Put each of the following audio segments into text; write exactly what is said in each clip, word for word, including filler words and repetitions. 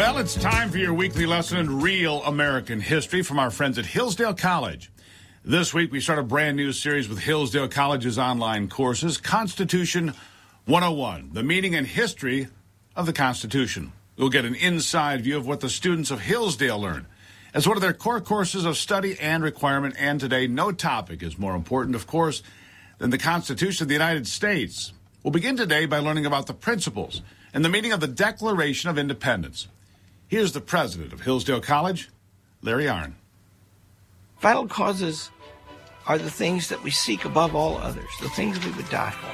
Well, it's time for your weekly lesson in real American history from our friends at Hillsdale College. This week, we start a brand new series with Hillsdale College's online courses, Constitution one oh one, the meaning and history of the Constitution. We'll get an inside view of what the students of Hillsdale learn as one of their core courses of study and requirement. And today, no topic is more important, of course, than the Constitution of the United States. We'll begin today by learning about the principles and the meaning of the Declaration of Independence. Here's the president of Hillsdale College, Larry Arnn. Vital causes are the things that we seek above all others, the things we would die for.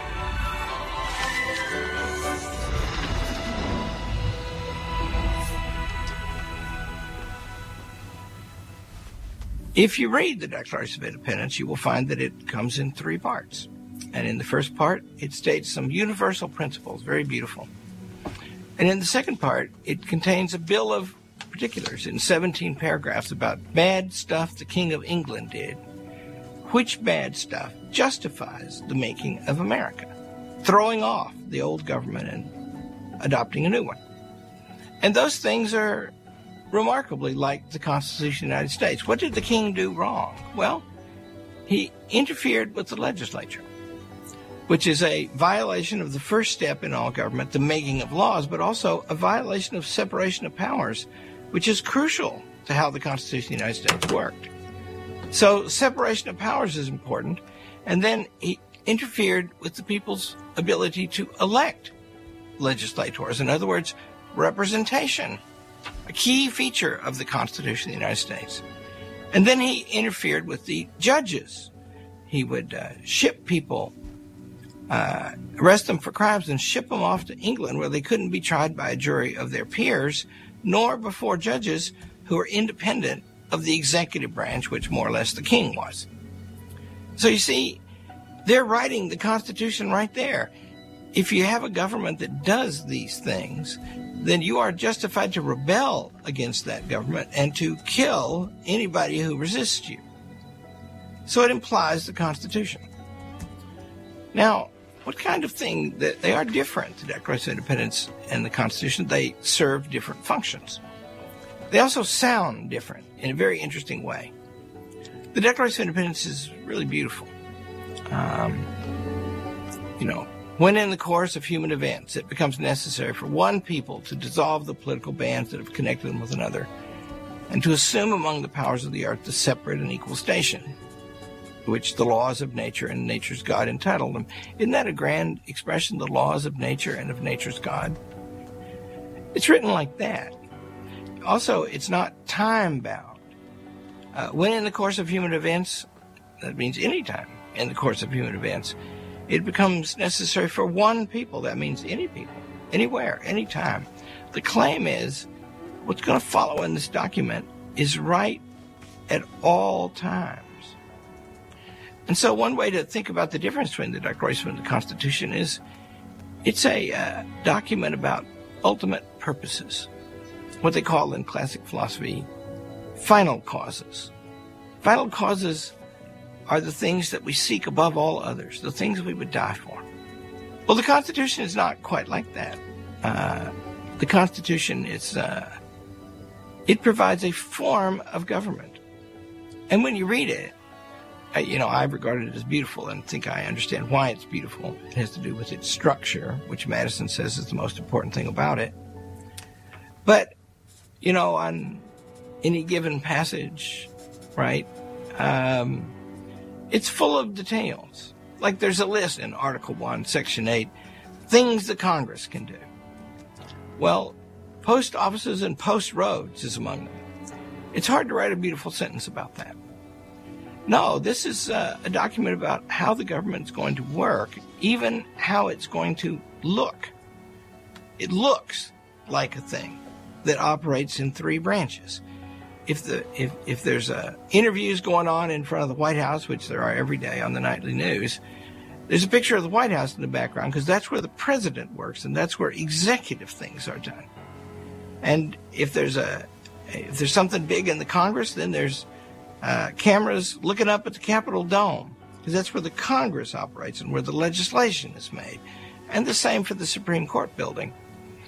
If you read the Declaration of Independence, you will find that it comes in three parts. And in the first part, it states some universal principles, very beautiful. And in the second part, it contains a bill of particulars in seventeen paragraphs about bad stuff the King of England did, which bad stuff justifies the making of America, throwing off the old government and adopting a new one. And those things are remarkably like the Constitution of the United States. What did the king do wrong? Well, he interfered with the legislature, which is a violation of the first step in all government, the making of laws, but also a violation of separation of powers, which is crucial to how the Constitution of the United States worked. So separation of powers is important. And then he interfered with the people's ability to elect legislators. In other words, representation, a key feature of the Constitution of the United States. And then he interfered with the judges. He would uh, ship people, uh, arrest them for crimes and ship them off to England where they couldn't be tried by a jury of their peers, nor before judges who are independent of the executive branch, which more or less the king was. So you see, they're writing the Constitution right there. If you have a government that does these things, then you are justified to rebel against that government and to kill anybody who resists you. So it implies the Constitution. Now, what kind of thing that they are different, the Declaration of Independence and the Constitution, they serve different functions. They also sound different in a very interesting way. The Declaration of Independence is really beautiful. Um, you know, when in the course of human events it becomes necessary for one people to dissolve the political bands that have connected them with another and to assume among the powers of the earth the separate and equal station which the laws of nature and nature's God entitled them. Isn't that a grand expression, the laws of nature and of nature's God? It's written like that. Also, it's not time-bound. Uh, when in the course of human events, that means any time in the course of human events, it becomes necessary for one people, that means any people, anywhere, anytime. The claim is what's going to follow in this document is right at all times. And so one way to think about the difference between the Declaration and the Constitution is it's a uh, document about ultimate purposes, what they call in classic philosophy final causes. Final causes are the things that we seek above all others, the things we would die for. Well, the Constitution is not quite like that. Uh, the Constitution is, uh, it provides a form of government. And when you read it, I, you know, I regard it as beautiful and think I understand why it's beautiful. It has to do with its structure, which Madison says is the most important thing about it. But, you know, on any given passage, right, um, it's full of details. Like there's a list in Article one, Section eight, things the Congress can do. Well, post offices and post roads is among them. It's hard to write a beautiful sentence about that. No, this is uh, a document about how the government's going to work, even how it's going to look. It looks like a thing that operates in three branches. If the if if there's uh, interviews going on in front of the White House, which there are every day on the nightly news, there's a picture of the White House in the background because that's where the president works and that's where executive things are done. And if there's a if there's something big in the Congress, then there's uh, cameras looking up at the Capitol Dome because that's where the Congress operates and where the legislation is made. And the same for the Supreme Court building.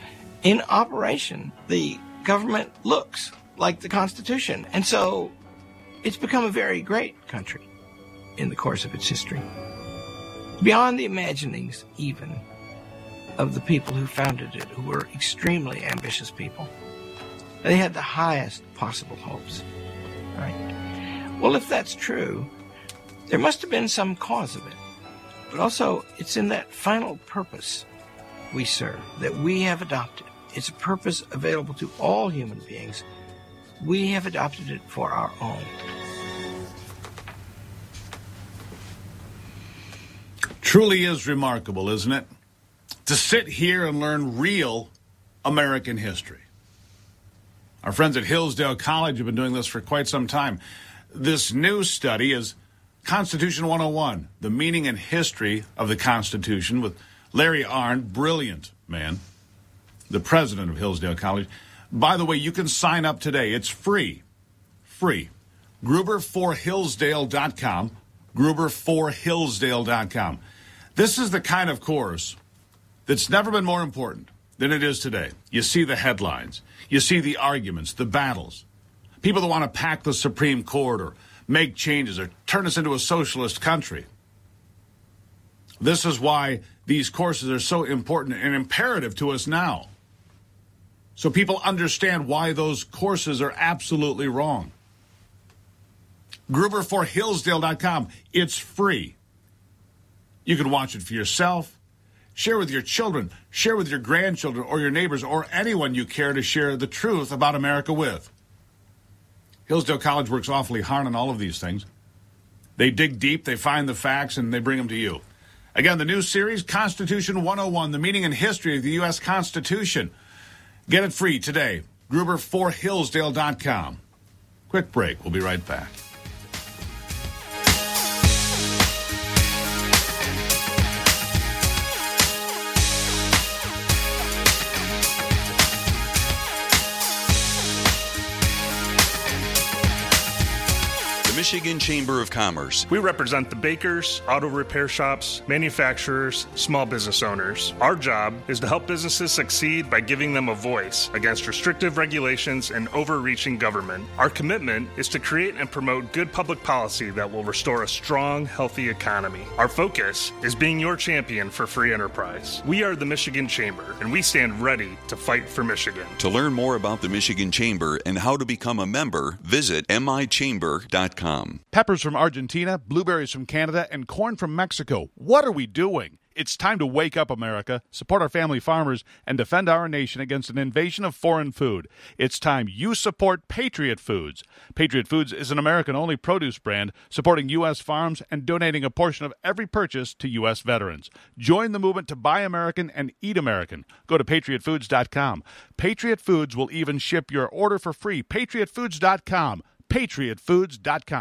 in operation, the government looks like the Constitution. And so it's become a very great country in the course of its history. Beyond the imaginings, even, of the people who founded it, who were extremely ambitious people. They had the highest possible hopes, right? Well, if that's true, there must have been some cause of it. But also, it's in that final purpose we serve that we have adopted. It's a purpose available to all human beings. We have adopted it for our own. Truly is remarkable, isn't it? To sit here and learn real American history. Our friends at Hillsdale College have been doing this for quite some time. This new study is Constitution one oh one, the meaning and history of the Constitution, with Larry Arnn, brilliant man, the president of Hillsdale College. By the way, you can sign up today. It's free. Free. Gruber for Hillsdale dot com. Gruber for Hillsdale dot com. This is the kind of course that's never been more important than it is today. You see the headlines. You see the arguments, the battles. People that want to pack the Supreme Court or make changes or turn us into a socialist country. This is why these courses are so important and imperative to us now. So people understand why those courses are absolutely wrong. Gruber for Hillsdale dot com. It's free. You can watch it for yourself, share with your children, share with your grandchildren or your neighbors or anyone you care to share the truth about America with. Hillsdale College works awfully hard on all of these things. They dig deep, they find the facts, and they bring them to you. Again, the new series, Constitution one oh one, the meaning and history of the U S Constitution. Get it free today. Gruber for Hillsdale dot com. Quick break. We'll be right back. Michigan Chamber of Commerce. We represent the bakers, auto repair shops, manufacturers, small business owners. Our job is to help businesses succeed by giving them a voice against restrictive regulations and overreaching government. Our commitment is to create and promote good public policy that will restore a strong, healthy economy. Our focus is being your champion for free enterprise. We are the Michigan Chamber, and we stand ready to fight for Michigan. To learn more about the Michigan Chamber and how to become a member, visit M I chamber dot com. Peppers from Argentina, blueberries from Canada, and corn from Mexico. What are we doing? It's time to wake up, America, support our family farmers, and defend our nation against an invasion of foreign food. It's time you support Patriot Foods. Patriot Foods is an American-only produce brand supporting U S farms and donating a portion of every purchase to U S veterans. Join the movement to buy American and eat American. Go to patriot foods dot com. Patriot Foods will even ship your order for free. patriot foods dot com. patriot foods dot com.